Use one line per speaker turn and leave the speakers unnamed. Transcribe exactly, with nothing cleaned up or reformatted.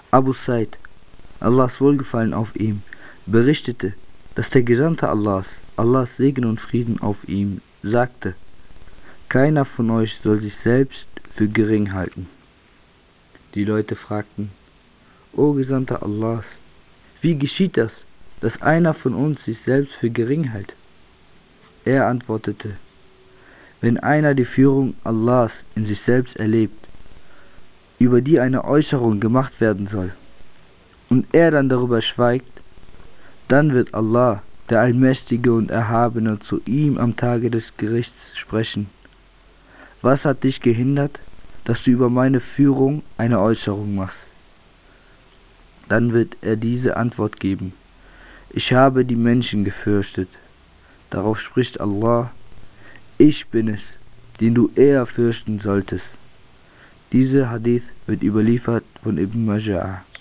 Abu Said, Allahs Wohlgefallen auf ihm, berichtete, dass der Gesandte Allahs, Allahs Segen und Frieden auf ihm, sagte: Keiner von euch soll sich selbst für gering halten. Die Leute fragten: O Gesandter Allahs, wie geschieht das, dass einer von uns sich selbst für gering hält? Er antwortete: Wenn einer die Führung Allahs in sich selbst erlebt, über die eine Äußerung gemacht werden soll, und er dann darüber schweigt, dann wird Allah, der Allmächtige und Erhabene, zu ihm am Tage des Gerichts sprechen: Was hat dich gehindert, dass du über meine Führung eine Äußerung machst? Dann wird er diese Antwort geben: Ich habe die Menschen gefürchtet. Darauf spricht Allah: Ich bin es, den du eher fürchten solltest. Dieser Hadith wird überliefert von Ibn Majah.